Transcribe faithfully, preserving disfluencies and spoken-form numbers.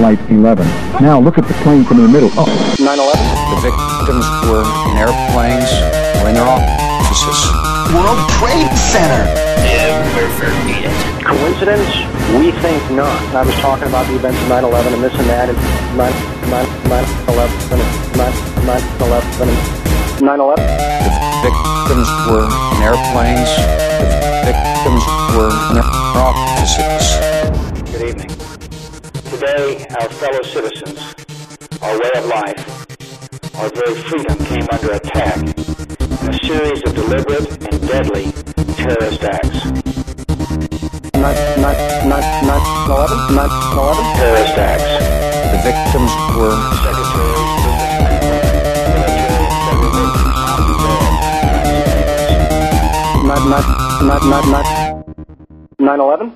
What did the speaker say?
Flight eleven. Now look at the plane from the middle. Oh. nine eleven? The victims were in airplanes or in their offices. World Trade Center. Never forget it. Coincidence? We think not. I was talking about the events of nine eleven and this and that and nine eleven and nine eleven and nine eleven. The victims were in airplanes. The victims were in their offices. Good evening. Today, our fellow citizens, our way of life, our very freedom came under attack in a series of deliberate and deadly terrorist acts. Terrorist acts. The victims were Secretary, military, and federal nine eleven?